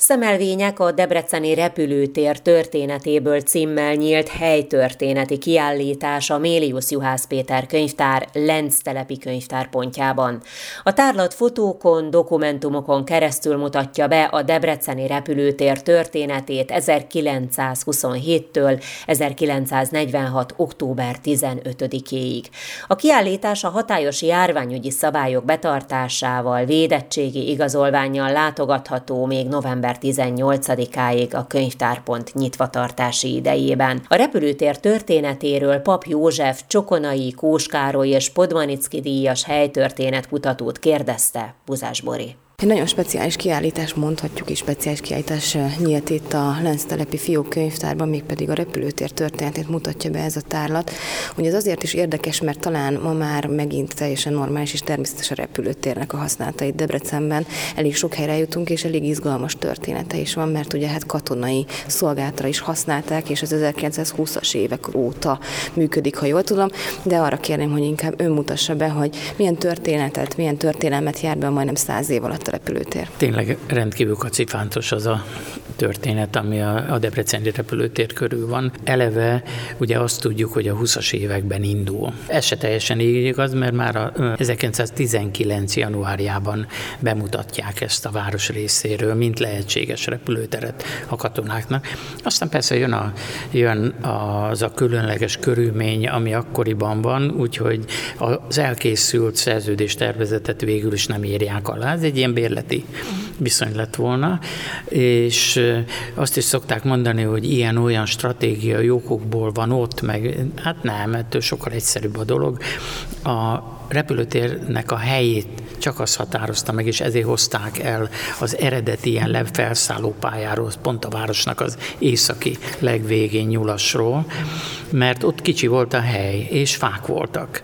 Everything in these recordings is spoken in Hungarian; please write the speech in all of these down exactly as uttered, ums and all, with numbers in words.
Szemelvények a debreceni repülőtér történetéből címmel nyílt helytörténeti kiállítás a Mélius Juhász Péter könyvtár Lenztelepi könyvtárpontjában. A tárlat fotókon, dokumentumokon keresztül mutatja be a debreceni repülőtér történetét ezerkilencszázhuszonhéttől ezerkilencszáznegyvenhat. október tizenötödikéig. A kiállítás a hatályos járványügyi szabályok betartásával, védettségi igazolvánnyal látogatható még november tizennyolcadikáig a könyvtárpont nyitvatartási idejében. A repülőtér történetéről Pap József Csokonai, Kós Károly és Podmanicki díjas helytörténetkutatót kérdezte Buzás Bori. Egy nagyon speciális kiállítás, mondhatjuk is, speciális kiállítás nyílt itt a Lenztelepi fiókönyvtárban, mégpedig a repülőtér történetét mutatja be ez a tárlat. Ugye ez azért is érdekes, mert talán ma már megint teljesen normális és természetes a repülőtérnek a használata itt Debrecenben. Elég sok helyre jutunk, és elég izgalmas története is van, mert ugye hát katonai szolgálatra is használták, és az ezerkilencszázhúszas évek óta működik, ha jól tudom, de arra kérném, hogy inkább ön mutassa be, hogy milyen történetet, milyen történelmet jár be majdnem száz év alatt a repülőtér. Tényleg rendkívül kacifántos az a történet, ami a, a debreceni repülőtér körül van. Eleve ugye azt tudjuk, hogy a húszas években indul. Ez se teljesen így igaz, mert már a ezerkilencszáztizenkilenc. januárjában bemutatják ezt a város részéről, mint lehetséges repülőteret a katonáknak. Aztán persze jön, a, jön az a különleges körülmény, ami akkoriban van, úgyhogy az elkészült szerződéstervezetet végül is nem írják alá. Ez egy ilyen bérleti viszony lett volna, és azt is szokták mondani, hogy ilyen-olyan stratégiai okokból van ott, meg hát nem, ettől sokkal egyszerűbb a dolog. A repülőtérnek a helyét csak azt határozta meg, és ezért hozták el az eredeti ilyen lefelszálló pályáról, pont a városnak az északi legvégén Nyulasról, mert ott kicsi volt a hely, és fák voltak.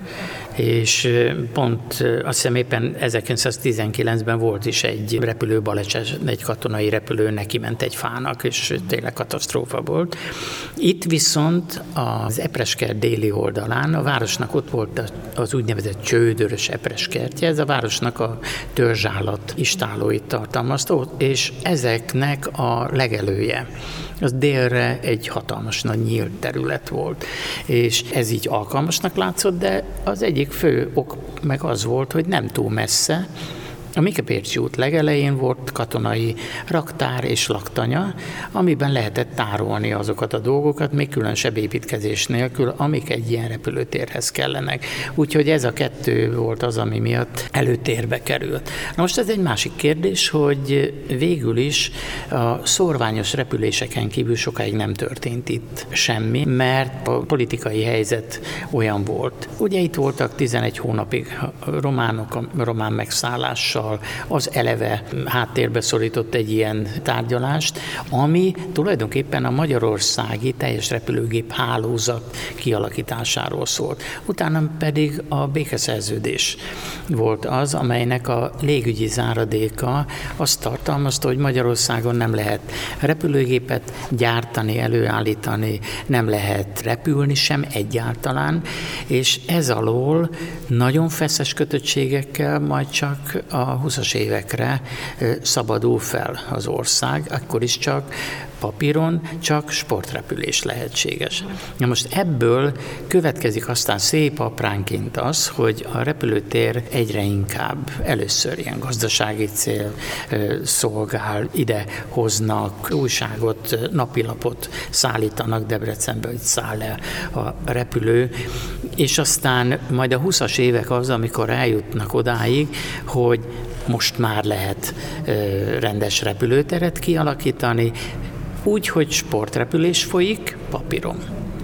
És pont azt hiszem éppen ezerkilencszáztizenkilencben volt is egy repülő baleset, egy katonai repülő neki ment egy fának, és tényleg katasztrófa volt. Itt viszont az Epreskert déli oldalán a városnak ott volt az úgynevezett csődörös Epreskertje, ez a városnak a törzsállat istállóit tartalmazta, és ezeknek a legelője. Az délre egy hatalmas nagy nyílt terület volt, és ez így alkalmasnak látszott, de az egyik fő ok meg az volt, hogy nem túl messze, a Mikepércsi út legelején volt katonai raktár és laktanya, amiben lehetett tárolni azokat a dolgokat, még különösebb építkezés nélkül, amik egy ilyen repülőtérhez kellenek. Úgyhogy ez a kettő volt az, ami miatt előtérbe került. Na most ez egy másik kérdés, hogy végül is a szórványos repüléseken kívül sokáig nem történt itt semmi, mert a politikai helyzet olyan volt. Ugye itt voltak tizenegy hónapig románok, a román megszállással, az eleve háttérbe szorított egy ilyen tárgyalást, ami tulajdonképpen a magyarországi teljes repülőgép hálózat kialakításáról szólt. Utána pedig a békeszerződés volt az, amelynek a légügyi záradéka azt tartalmazta, hogy Magyarországon nem lehet repülőgépet gyártani, előállítani, nem lehet repülni sem egyáltalán, és ez alól nagyon feszes kötöttségekkel majd csak a húszas évekre szabadul fel az ország, akkor is csak papíron csak sportrepülés lehetséges. Na most ebből következik aztán szép apránként az, hogy a repülőtér egyre inkább először ilyen gazdasági cél szolgál, ide hoznak újságot, napilapot szállítanak Debrecenbe, hogy száll le a repülő, és aztán majd a húszas évek az, amikor eljutnak odáig, hogy most már lehet rendes repülőteret kialakítani, úgy, hogy sportrepülés folyik papíron.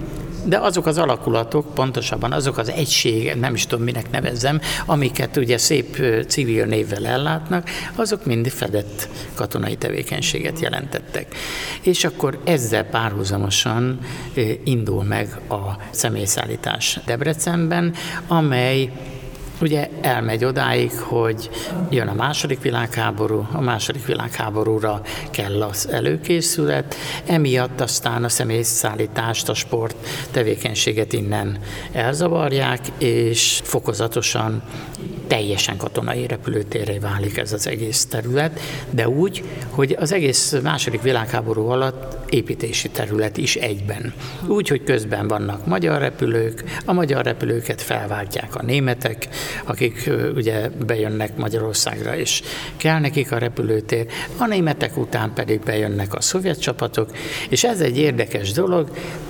De azok az alakulatok, pontosabban azok az egységek, nem is tudom, minek nevezzem, amiket ugye szép civil névvel ellátnak, azok mind fedett katonai tevékenységet jelentettek. És akkor ezzel párhuzamosan indul meg a személyszállítás Debrecenben, amely ugye elmegy odáig, hogy jön a második világháború, a második világháborúra kell az előkészület, emiatt aztán a személyszállítást, a sport tevékenységet innen elzavarják, és fokozatosan teljesen katonai repülőtérré válik ez az egész terület, de úgy, hogy az egész második világháború alatt építési terület is egyben. Úgy, hogy közben vannak magyar repülők, a magyar repülőket felváltják a németek, akik ugye bejönnek Magyarországra, és kell nekik a repülőtér, a németek után pedig bejönnek a szovjet csapatok, és ez egy érdekes dolog,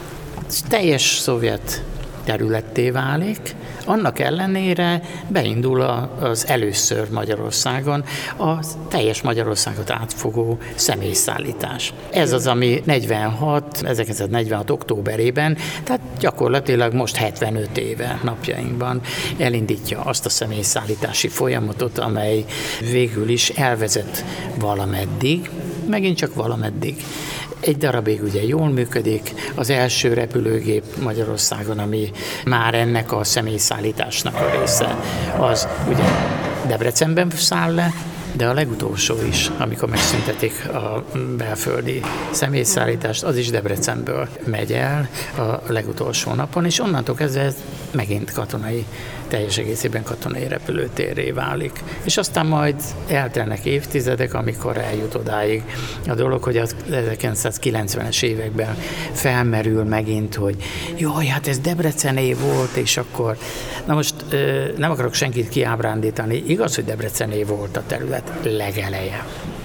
teljes szovjet területté válik, annak ellenére beindul az először Magyarországon a teljes Magyarországot átfogó személyszállítás. Ez az, ami negyvenhat, ezerkilencszáznegyvenhat októberében, tehát gyakorlatilag most hetvenöt éve napjainkban elindítja azt a személyszállítási folyamatot, amely végül is elvezet valameddig, megint csak valameddig. Egy darabig ugye jól működik, az első repülőgép Magyarországon, ami már ennek a személyszállításnak a része, az ugye Debrecenben száll le, de a legutolsó is, amikor megszüntetik a belföldi személyszállítást, az is Debrecenből megy el a legutolsó napon, és onnantól kezdve ez megint katonai, teljes egészében katonai repülőtérré válik. És aztán majd eltelnek évtizedek, amikor eljut odáig a dolog, hogy az ezerkilencszázkilencvenes években felmerül megint, hogy jaj, hát ez Debrecené volt, és akkor, na most nem akarok senkit kiábrándítani, igaz, hogy Debrecené volt a terület legeleje.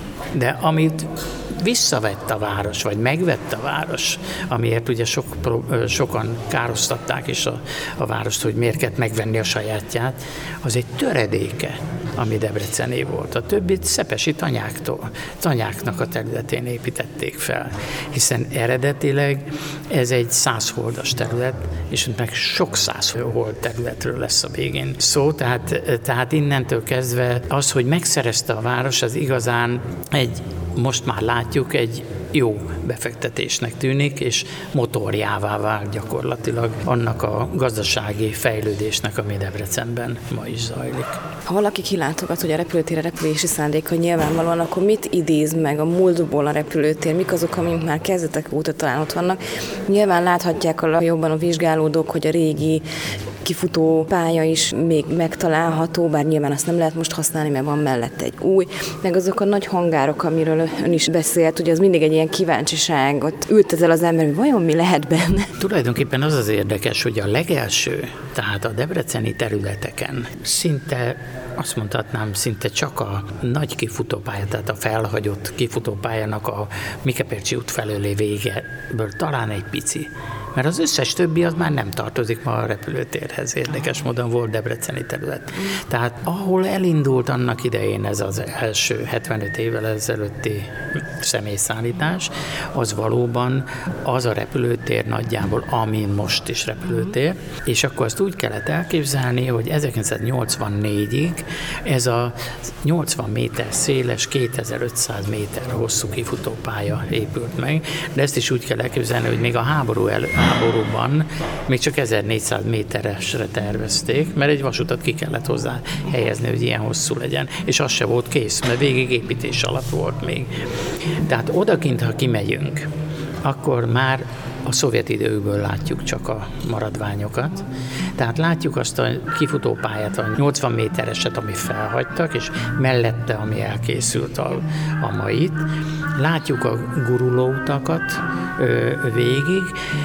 De amit visszavett a város, vagy megvett a város, amiért ugye sok, sokan károsztatták is a, a várost, hogy miért kellett megvenni a sajátját, az egy töredéke, ami Debrecené volt. A többit szepesi tanyáktól, tanyáknak a területén építették fel, hiszen eredetileg ez egy százholdas terület, és meg sok százhold területről lesz a végén szó, tehát, tehát innentől kezdve az, hogy megszerezte a város, az igazán egy, most már látjuk, egy jó befektetésnek tűnik, és motorjává vált gyakorlatilag annak a gazdasági fejlődésnek, ami Debrecenben ma is zajlik. Ha valaki kilátogat, hogy a repülőtérre repülési szándéka nyilvánvalóan, akkor mit idéz meg a múltból a repülőtér? Mik azok, amik már kezdetek óta talán ott vannak? Nyilván láthatják a jobban a vizsgálódók, hogy a régi kifutó pálya is még megtalálható, bár nyilván azt nem lehet most használni, mert van mellette egy új, meg azok a nagy hangárok, amiről ön is beszélt, hogy az mindig egy ilyen kíváncsiság, ott ült ezzel az ember, hogy vajon mi lehet benne? Tulajdonképpen az az érdekes, hogy a legelső, tehát a debreceni területeken szinte, azt mondhatnám, szinte csak a nagy kifutópálya, tehát a felhagyott kifutópályának a Mikepércsi út felőli végeből talán egy pici. Mert az összes többi az már nem tartozik ma a repülőtérhez. Érdekes módon volt debreceni terület. Tehát ahol elindult annak idején ez az első hetvenöt évvel ezelőtti személyszállítás, az valóban az a repülőtér nagyjából, ami most is repülőtér, és akkor azt úgy kellett elképzelni, hogy ezerkilencszáznyolcvannégyig ez a nyolcvan méter széles, kétezer-ötszáz méter hosszú kifutópálya épült meg, de ezt is úgy kell elképzelni, hogy még a háború elő háborúban még csak ezernégyszáz méteresre tervezték, mert egy vasutat ki kellett hozzá helyezni, hogy ilyen hosszú legyen, és az se volt kész, mert végig építés alatt volt még. Tehát odakint, ha kimegyünk, akkor már a szovjet időkből látjuk csak a maradványokat. Tehát látjuk azt a kifutópályát, a nyolcvan métereset, ami felhagytak, és mellette, ami elkészült a, a mait. Látjuk a gurulóutakat ö, végig,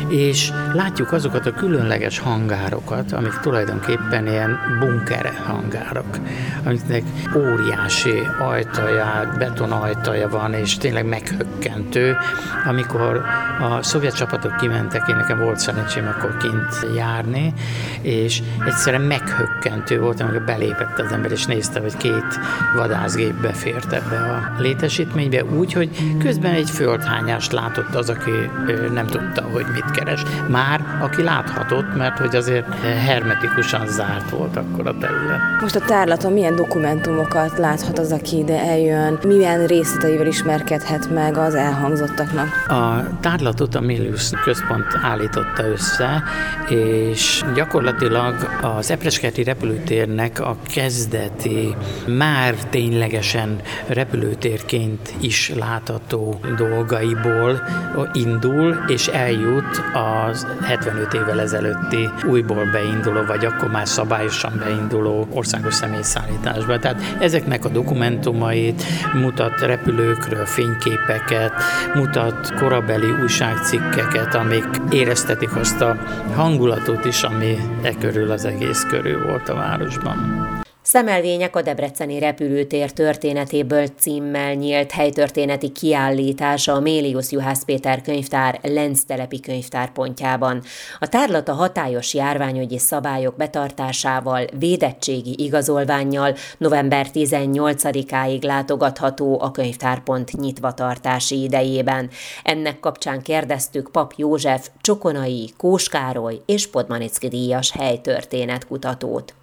és látjuk azokat a különleges hangárokat, amik tulajdonképpen ilyen bunkere hangárok, amiknek óriási ajtaja, betonajtaja van, és tényleg meghökkentő. Amikor a szovjet csapatok kimentek, én nekem volt szerencsém akkor kint járni, és egyszerűen meghökkentő volt, amikor belépett az ember, és nézte, hogy két vadászgép befért ebbe a létesítménybe, úgy, hogy közben egy földhányást látott az, aki nem tudta, hogy mit keres. Már aki láthatott, mert hogy azért hermetikusan zárt volt akkor a terület. Most a tárlaton milyen dokumentumokat láthat az, aki ide eljön, milyen részleteivel ismerkedhet meg az elhangzottaknak? A tárlatot a Mélius Központ állította össze, és gyakorlatilag az Epreskerti repülőtérnek a kezdeti, már ténylegesen repülőtérként is látható dolgaiból indul, és eljut az hetvenöt évvel ezelőtti újból beinduló, vagy akkor már szabályosan beinduló országos személyszállításba. Tehát ezeknek a dokumentumait mutat repülőkről fényképeket, mutat korabeli újságcikkeket, amik éreztetik azt a hangulatot is, ami e körül az egész körül volt a városban. Szemelvények a debreceni repülőtér történetéből címmel nyílt helytörténeti kiállítása a Mélius Juhász Péter könyvtár Lenztelepi könyvtárpontjában. A tárlat a hatályos járványügyi szabályok betartásával, védettségi igazolvánnyal november tizennyolcadikáig látogatható a könyvtárpont nyitvatartási idejében. Ennek kapcsán kérdeztük Pap József, Csokonai, Kós Károly és Podmanicki díjas helytörténetkutatót.